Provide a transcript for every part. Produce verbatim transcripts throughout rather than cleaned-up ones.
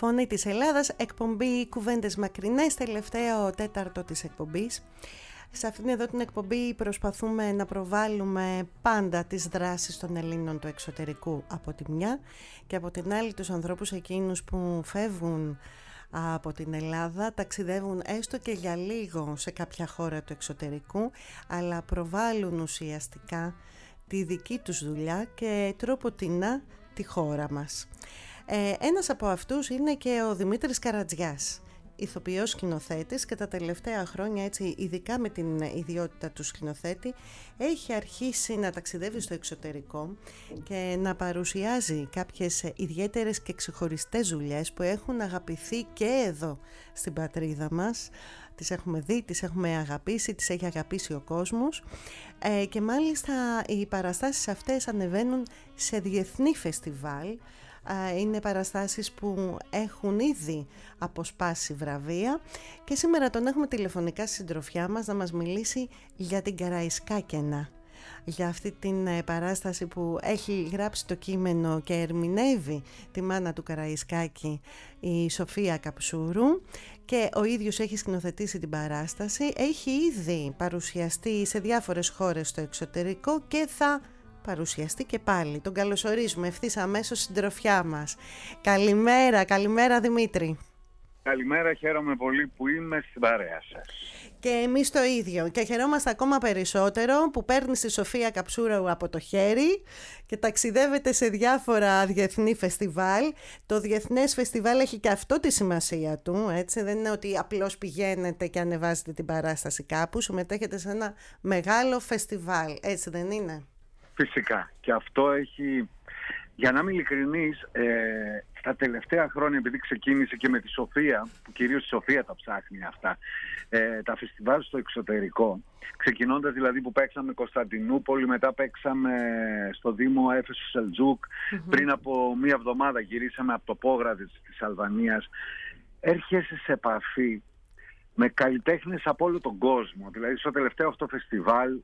Φωνή της Ελλάδας, εκπομπή Κουβέντες Μακρινές, τελευταίο τέταρτο της εκπομπής. Σε αυτήν εδώ την εκπομπή προσπαθούμε να προβάλλουμε πάντα τις δράσεις των Ελλήνων του εξωτερικού από τη μια και από την άλλη τους ανθρώπους εκείνους που φεύγουν από την Ελλάδα, ταξιδεύουν έστω και για λίγο σε κάποια χώρα του εξωτερικού, αλλά προβάλλουν ουσιαστικά τη δική τους δουλειά και τρόποτινά τη χώρα μας. Ε, ένας από αυτούς είναι και ο Δημήτρης Καρατζιάς, ηθοποιός σκηνοθέτης, και τα τελευταία χρόνια, έτσι, ειδικά με την ιδιότητα του σκηνοθέτη, έχει αρχίσει να ταξιδεύει στο εξωτερικό και να παρουσιάζει κάποιες ιδιαίτερες και ξεχωριστές δουλειές που έχουν αγαπηθεί και εδώ στην πατρίδα μας. Τις έχουμε δει, τις έχουμε αγαπήσει, τις έχει αγαπήσει ο κόσμος, ε, και μάλιστα οι παραστάσεις αυτές ανεβαίνουν σε διεθνή φεστιβάλ. Είναι παραστάσεις που έχουν ήδη αποσπάσει βραβεία και σήμερα τον έχουμε τηλεφωνικά στη συντροφιά μας να μας μιλήσει για την Καραϊσκάκενα, για αυτή την παράσταση που έχει γράψει το κείμενο και ερμηνεύει τη μάνα του Καραϊσκάκη, η Σοφία Καψούρου, και ο ίδιος έχει σκηνοθετήσει την παράσταση. Έχει ήδη παρουσιαστεί σε διάφορες χώρες στο εξωτερικό και θα παρουσιαστεί και πάλι. Τον καλωσορίζουμε ευθύς αμέσως στην συντροφιά μας. Καλημέρα, καλημέρα Δημήτρη. Καλημέρα, χαίρομαι πολύ που είμαι στην παρέα σας. Και εμείς το ίδιο, και χαιρόμαστε ακόμα περισσότερο που παίρνεις τη Σοφία Καψούρου από το χέρι και ταξιδεύετε σε διάφορα διεθνή φεστιβάλ. Το Διεθνές Φεστιβάλ έχει και αυτό τη σημασία του, έτσι, δεν είναι ότι απλώς πηγαίνετε και ανεβάζετε την παράσταση κάπου, συμμετέχετε σε ένα μεγάλο φεστιβάλ, έτσι δεν είναι? Φυσικά, και αυτό έχει, για να είμαι ειλικρινής, ε, τα τελευταία χρόνια, επειδή ξεκίνησε και με τη Σοφία, που κυρίως η Σοφία τα ψάχνει αυτά, ε, τα φεστιβάλ στο εξωτερικό, ξεκινώντας δηλαδή που παίξαμε Κωνσταντινούπολη, μετά παίξαμε στο Δήμο Έφεσου Σελτζούκ, mm-hmm. πριν από μία εβδομάδα γυρίσαμε από το Πόγραδες της Αλβανίας. Έρχεσαι σε επαφή με καλλιτέχνες από όλο τον κόσμο. Δηλαδή στο τελευταίο αυτό φεστιβάλ,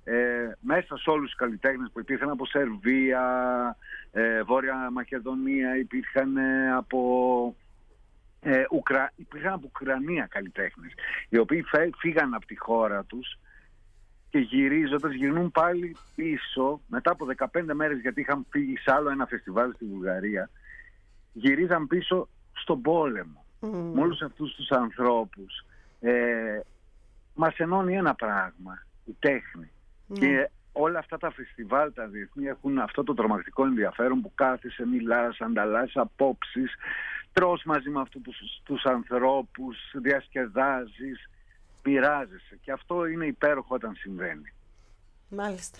Ε, μέσα σε όλους τους καλλιτέχνες που υπήρχαν από Σερβία, ε, Βόρεια Μακεδονία, υπήρχαν ε, από ε, Ουκρα... υπήρχαν από Ουκρανία καλλιτέχνες, οι οποίοι φύγαν από τη χώρα τους και γυρίζοντας γυρνούν πάλι πίσω μετά από δεκαπέντε μέρες, γιατί είχαν φύγει σε άλλο ένα φεστιβάλ στη Βουλγαρία, γυρίζαν πίσω στον πόλεμο. Mm. Με όλους αυτούς τους ανθρώπους ε, μας ενώνει ένα πράγμα, η τέχνη. Mm. Και όλα αυτά τα φεστιβάλ τα διεθνή έχουν αυτό το τρομακτικό ενδιαφέρον που κάθεσαι, μιλάς, ανταλλάσσεις απόψεις, τρως μαζί με αυτούς τους, τους ανθρώπους, διασκεδάζεις, πειράζεσαι, και αυτό είναι υπέροχο όταν συμβαίνει. Μάλιστα.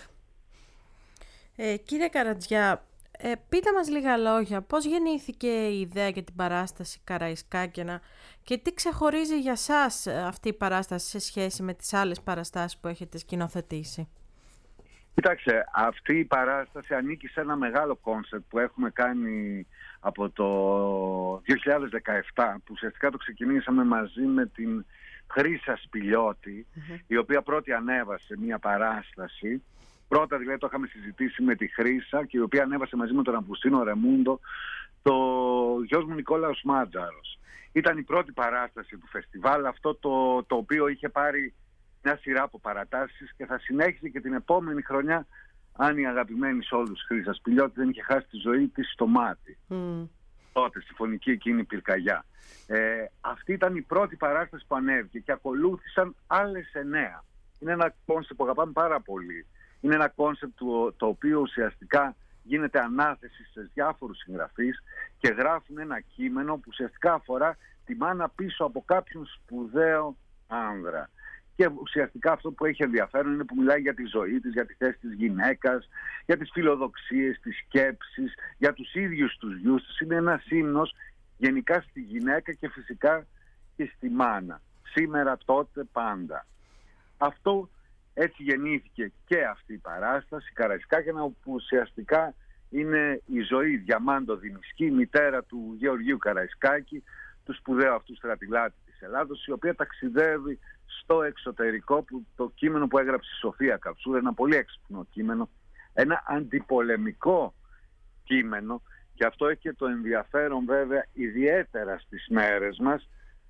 Ε, κύριε Καρατζιά, ε, πείτε μας λίγα λόγια, πώς γεννήθηκε η ιδέα για την παράσταση Καραϊσκάκενα και τι ξεχωρίζει για σας αυτή η παράσταση σε σχέση με τις άλλες παραστάσεις που έχετε σκηνοθετήσει? Κοιτάξτε, αυτή η παράσταση ανήκει σε ένα μεγάλο κόνσεπτ που έχουμε κάνει από το δύο χιλιάδες δεκαεπτά, που ουσιαστικά το ξεκινήσαμε μαζί με την Χρύσα Σπηλιώτη, mm-hmm. η οποία πρώτη ανέβασε μια παράσταση. Πρώτα δηλαδή το είχαμε συζητήσει με τη Χρύσα, και η οποία ανέβασε μαζί με τον Αυγουστίνο Ρεμούντο το γιος μου Νικόλαος Μάτζαρος. Ήταν η πρώτη παράσταση του φεστιβάλ, αυτό το, το οποίο είχε πάρει μια σειρά από παρατάσεις και θα συνέχισε και την επόμενη χρονιά, αν η αγαπημένη σε όλους Χρύσα Σπηλιώτη δεν είχε χάσει τη ζωή της στο μάτι. Mm. Τότε, στη φωνική εκείνη πυρκαγιά. Ε, αυτή ήταν η πρώτη παράσταση που ανέβηκε και ακολούθησαν άλλες εννέα. Είναι ένα κόνσεπτ που αγαπάμε πάρα πολύ. Είναι ένα κόνσεπτ το, το οποίο ουσιαστικά γίνεται ανάθεση σε διάφορους συγγραφείς και γράφουν ένα κείμενο που ουσιαστικά αφορά τη μάνα πίσω από κάποιον σπουδαίο άνδρα. Και ουσιαστικά αυτό που έχει ενδιαφέρον είναι που μιλάει για τη ζωή της, για τη θέση της γυναίκας, για τις φιλοδοξίες, τις σκέψεις, για τους ίδιους τους γιους της. Είναι ένας ύμνος γενικά στη γυναίκα και φυσικά και στη μάνα. Σήμερα, τότε, πάντα. Αυτό έτσι γεννήθηκε και αυτή η παράσταση, Καραϊσκάκενα, όπου ουσιαστικά είναι η ζωή Διαμάντο Δημισκή, μητέρα του Γεωργίου Καραϊσκάκη, του σπουδαίου αυτού στρατηγάτη της Ελλάδος, η οποία ταξιδεύει στο εξωτερικό, που το κείμενο που έγραψε η Σοφία Καψούρου, ένα πολύ έξυπνο κείμενο, ένα αντιπολεμικό κείμενο, Και αυτό έχει και το ενδιαφέρον βέβαια ιδιαίτερα στις μέρες μας,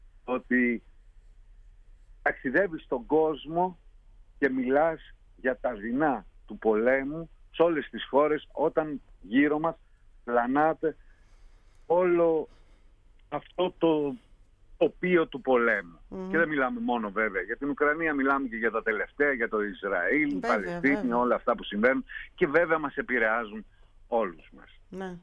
ότι ταξιδεύεις στον κόσμο και μιλάς για τα δεινά του πολέμου σε όλες τις χώρες, όταν γύρω μας πλανάται όλο αυτό το τοπίο του πολέμου. Mm. Και δεν μιλάμε μόνο βέβαια για την Ουκρανία, μιλάμε και για τα τελευταία, για το Ισραήλ, την Παλαιστίνη, όλα αυτά που συμβαίνουν και βέβαια μας επηρεάζουν όλους μας. Ναι.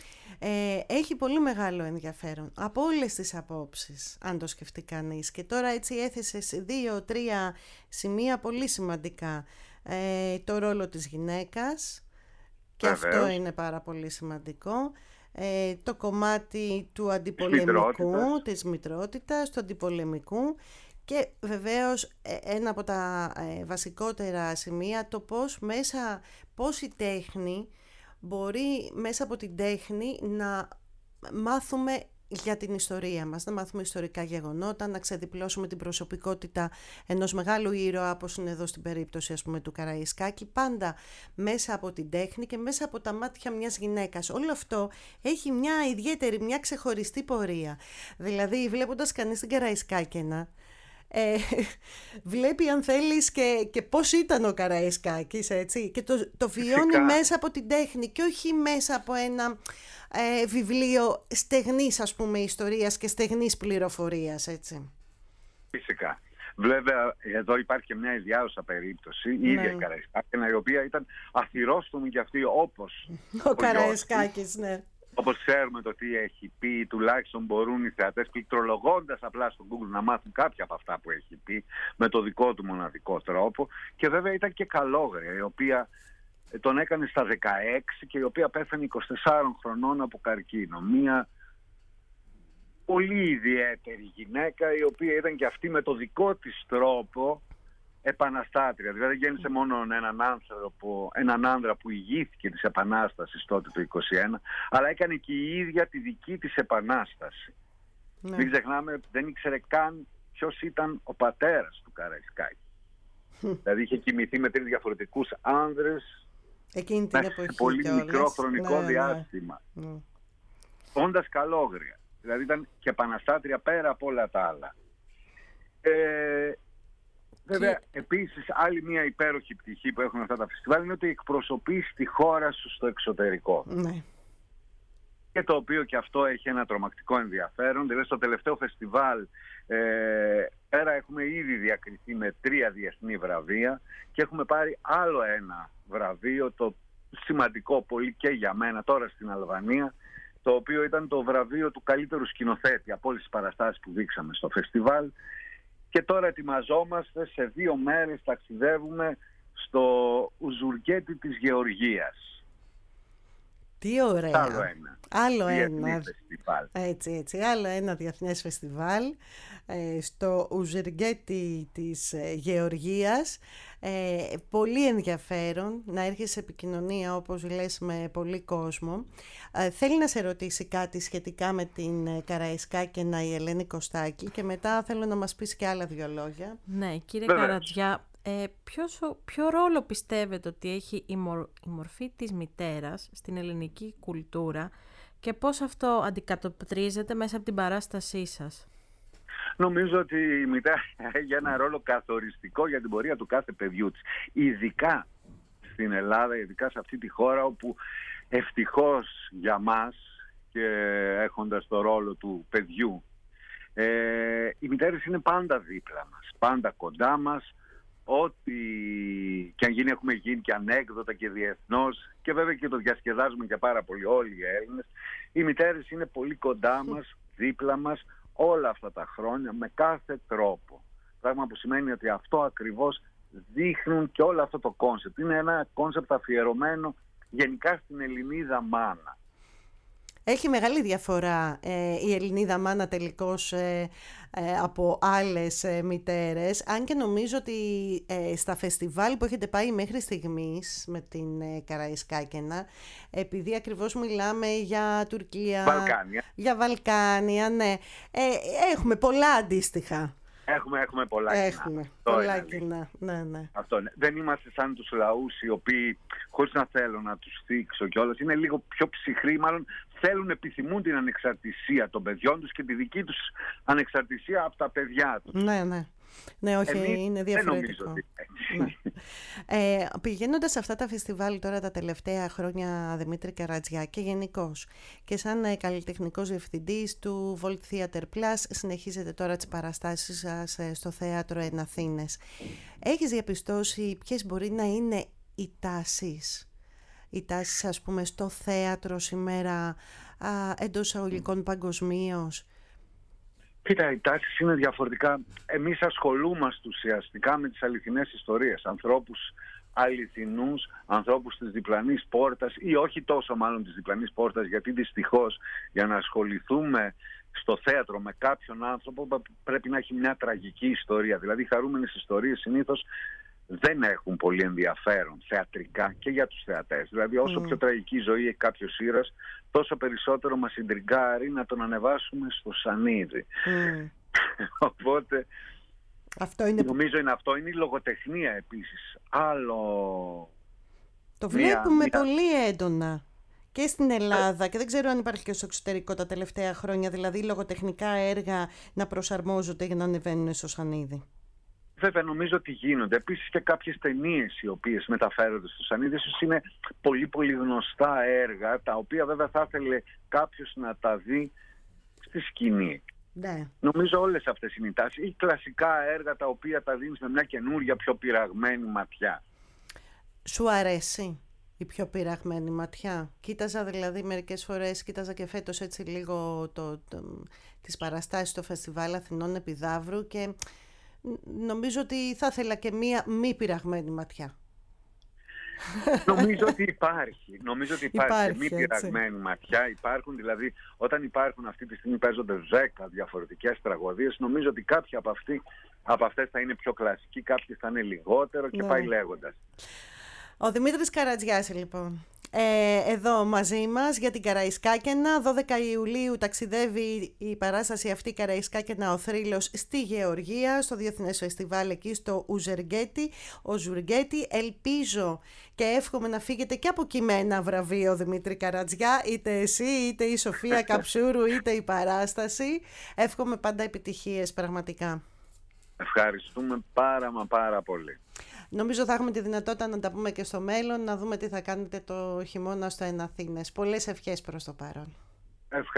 Ε, έχει πολύ μεγάλο ενδιαφέρον από όλες τις απόψεις, αν το σκεφτεί κανείς. Και τώρα έτσι έθεσες δύο-τρία σημεία πολύ σημαντικά. Ε, το ρόλο της γυναίκας, και Βεβαίως. αυτό είναι πάρα πολύ σημαντικό. Ε, το κομμάτι του αντιπολεμικού, της μητρότητας, του αντιπολεμικού, και βεβαίως ένα από τα ε, βασικότερα σημεία, το πώς μέσα, πώς η τέχνη μπορεί μέσα από την τέχνη να μάθουμε για την ιστορία μας, να μάθουμε ιστορικά γεγονότα, να ξεδιπλώσουμε την προσωπικότητα ενός μεγάλου ήρωα, όπως είναι εδώ στην περίπτωση, ας πούμε, του Καραϊσκάκη, πάντα μέσα από την τέχνη και μέσα από τα μάτια μιας γυναίκας. Όλο αυτό έχει μια ιδιαίτερη, μια ξεχωριστή πορεία. Δηλαδή, βλέποντας κανείς την Καραϊσκάκηνα, Ε, βλέπει, αν θέλεις, και, και πώς ήταν ο Καραϊσκάκης, έτσι, και το, το βιώνει Φυσικά. μέσα από την τέχνη και όχι μέσα από ένα ε, βιβλίο στεγνής, ας πούμε, ιστορίας και στεγνής πληροφορίας, έτσι. Φυσικά. Βέβαια, εδώ υπάρχει και μια ιδιάζουσα περίπτωση, η ναι. ίδια η Καραϊσκάκηνα, η οποία ήταν αθυρόστομη και αυτή όπως ο, ο Καραϊσκάκης, ναι. Όπως ξέρουμε το τι έχει πει, τουλάχιστον μπορούν οι θεατές, πληκτρολογώντας απλά στο Google, να μάθουν κάποια από αυτά που έχει πει με το δικό του μοναδικό τρόπο. Και βέβαια ήταν και καλόγρια, η οποία τον έκανε στα δεκαέξι και η οποία πέθανε είκοσι τεσσάρων χρονών από καρκίνο. Μία πολύ ιδιαίτερη γυναίκα, η οποία ήταν και αυτή με το δικό της τρόπο επαναστάτρια. Δηλαδή γέννησε μόνο έναν άνθρωπο, έναν άνδρα που ηγήθηκε της επανάστασης τότε το είκοσι ένα, αλλά έκανε και η ίδια τη δική της επανάσταση. Ναι. Μην ξεχνάμε, δεν ήξερε καν ποιος ήταν ο πατέρας του Καραϊσκάκη. Δηλαδή είχε κοιμηθεί με τρεις διαφορετικούς άνδρες εκείνη την εποχή, σε πολύ μικρό χρονικό ναι, διάστημα. Ναι. Όντας καλόγρια. Δηλαδή ήταν και επαναστάτρια πέρα από όλα τα άλλα. Ε, Βέβαια, και... επίσης, άλλη μια υπέροχη πτυχή που έχουν αυτά τα φεστιβάλ είναι ότι εκπροσωπείς τη χώρα σου στο εξωτερικό. Ναι. Και το οποίο και αυτό έχει ένα τρομακτικό ενδιαφέρον. Δηλαδή, στο τελευταίο φεστιβάλ ε, πέρα έχουμε ήδη διακριθεί με τρία διεθνή βραβεία και έχουμε πάρει άλλο ένα βραβείο, το σημαντικό πολύ και για μένα τώρα στην Αλβανία, το οποίο ήταν το βραβείο του καλύτερου σκηνοθέτη από όλες τις παραστάσεις που δείξαμε στο φεστιβάλ. Και τώρα ετοιμαζόμαστε, σε δύο μέρες ταξιδεύουμε στο Ουζουργκέτι της Γεωργίας. Τι ωραία. Άλλο ένα. Άλλο διεθνή ένα. φεστιβάλ. Έτσι, έτσι. Άλλο ένα διεθνές φεστιβάλ ε, στο Ουζουργκέτι της ε, Γεωργίας. Ε, πολύ ενδιαφέρον να έρχεσαι σε επικοινωνία, όπως λες, με πολύ κόσμο. Ε, θέλει να σε ρωτήσει κάτι σχετικά με την ε, Καραϊσκάκηνα η Ελένη Κωστάκη και μετά θέλω να μας πεις και άλλα δυο λόγια. Ναι, κύριε Βέβαια. Καρατζιά, ε, ποιος, ποιο ρόλο πιστεύετε ότι έχει η, μορ, η μορφή της μητέρας στην ελληνική κουλτούρα και πώς αυτό αντικατοπτρίζεται μέσα από την παράστασή σας? Νομίζω ότι η μητέρα έχει ένα ρόλο καθοριστικό για την πορεία του κάθε παιδιού της. Ειδικά στην Ελλάδα, ειδικά σε αυτή τη χώρα όπου ευτυχώς για μας και έχοντας το ρόλο του παιδιού, ε, οι μητέρες είναι πάντα δίπλα μας, πάντα κοντά μας. Ό,τι και αν γίνει, έχουμε γίνει και ανέκδοτα και διεθνώς και βέβαια και το διασκεδάζουμε και πάρα πολύ όλοι οι Έλληνες. Οι μητέρες είναι πολύ κοντά μας, δίπλα μας όλα αυτά τα χρόνια με κάθε τρόπο. Πράγμα που σημαίνει ότι αυτό ακριβώς δείχνουν και όλο αυτό το κόνσεπτ. Είναι ένα κόνσεπτ αφιερωμένο γενικά στην Ελληνίδα μάνα. Έχει μεγάλη διαφορά ε, η Ελληνίδα μάνα τελικώς ε, ε, από άλλες ε, μητέρες, αν και νομίζω ότι ε, στα φεστιβάλ που έχετε πάει μέχρι στιγμής με την ε, Καραϊσκάκηνα, επειδή ακριβώς μιλάμε για Τουρκία, Βαλκάνια. για Βαλκάνια, ναι, ε, έχουμε πολλά αντίστοιχα. Έχουμε, έχουμε πολλά κοινά. Έχουμε πολλά κοινά. Ναι, ναι. Αυτό, ναι. Δεν είμαστε σαν τους λαούς οι οποίοι, χωρίς να θέλω να τους θίξω κιόλας, είναι λίγο πιο ψυχροί, μάλλον θέλουν, επιθυμούν την ανεξαρτησία των παιδιών τους και τη δική τους ανεξαρτησία από τα παιδιά τους. Ναι, ναι. Ναι, όχι, Εμείς είναι διαφορετικό. ότι... ναι. ε, πηγαίνοντας σε αυτά τα φεστιβάλ τώρα τα τελευταία χρόνια, Δημήτρη Καρατζιά, και γενικώς και σαν ε, καλλιτεχνικός διευθυντής του Volt Theater Plus, συνεχίζετε τώρα τις παραστάσεις σας ε, στο Θέατρο Εν Αθήνες. Έχεις διαπιστώσει ποιες μπορεί να είναι οι τάσεις, οι τάσεις ας πούμε στο θέατρο σήμερα, α, εντός εισαγωγικών παγκοσμίως? Κοίτα, οι τάσεις είναι διαφορετικά. Εμείς ασχολούμαστε ουσιαστικά με τις αληθινές ιστορίες. Ανθρώπους αληθινούς, ανθρώπους της διπλανής πόρτας, ή όχι τόσο μάλλον της διπλανής πόρτας, γιατί δυστυχώς για να ασχοληθούμε στο θέατρο με κάποιον άνθρωπο πρέπει να έχει μια τραγική ιστορία. Δηλαδή οι χαρούμενες ιστορίες συνήθως δεν έχουν πολύ ενδιαφέρον θεατρικά και για τους θεατές. Δηλαδή όσο mm. πιο τραγική ζωή έχει κάποιος ήρωας, τόσο περισσότερο μας ιντριγκάρει να τον ανεβάσουμε στο σανίδι. Mm. Οπότε αυτό είναι... νομίζω είναι αυτό. Είναι η λογοτεχνία επίσης. Άλλο... Το βλέπουμε μια... πολύ έντονα και στην Ελλάδα, και δεν ξέρω αν υπάρχει και στο εξωτερικό τα τελευταία χρόνια, δηλαδή λογοτεχνικά έργα να προσαρμόζονται για να ανεβαίνουν στο σανίδι. Βέβαια, νομίζω ότι γίνονται. Επίσης και κάποιες ταινίες οι οποίες μεταφέρονται στο σανίδι, ίσως είναι πολύ πολύ γνωστά έργα, τα οποία βέβαια θα ήθελε κάποιος να τα δει στη σκηνή. Ναι. Νομίζω όλες αυτές είναι οι τάσεις. Ή κλασικά έργα τα οποία τα δίνεις με μια καινούρια, πιο πειραγμένη ματιά. Σου αρέσει η πιο πειραγμένη ματιά? Κοίταζα δηλαδή μερικές φορές, κοίταζα και φέτος έτσι λίγο το, το, τις παραστάσεις στο Φεστιβάλ Αθηνών Επιδαύρου και... νομίζω ότι θα ήθελα και μία μη πειραγμένη ματιά. Νομίζω ότι υπάρχει. Νομίζω ότι υπάρχει, υπάρχει μη έτσι. πειραγμένη ματιά. Υπάρχουν δηλαδή, όταν υπάρχουν αυτή τη στιγμή παίζονται δέκα διαφορετικές τραγωδίες, νομίζω ότι κάποια από, αυτή, από αυτές θα είναι πιο κλασική, κάποιες θα είναι λιγότερο και ναι. πάει λέγοντας. Ο Δημήτρης Καρατζιάς λοιπόν. Ε, εδώ μαζί μας για την Καραϊσκάκηνα. δώδεκα Ιουλίου ταξιδεύει η παράσταση αυτή Καραϊσκάκηνα ο θρύλος στη Γεωργία, στο Διεθνές Φεστιβάλ εκεί στο Ουζεργέτη, ο Ζουργέτη. Ελπίζω και εύχομαι να φύγετε και από εκεί με ένα βραβείο, Δημήτρη Καρατζιά, είτε εσύ είτε η Σοφία Καψούρου είτε η παράσταση. Εύχομαι πάντα επιτυχίες πραγματικά. Ευχαριστούμε πάρα μα πάρα πολύ. Νομίζω θα έχουμε τη δυνατότητα να τα πούμε και στο μέλλον, να δούμε τι θα κάνετε το χειμώνα στο Εν Αθήνες. Πολλές ευχές προς το παρόν. Ευχαριστώ.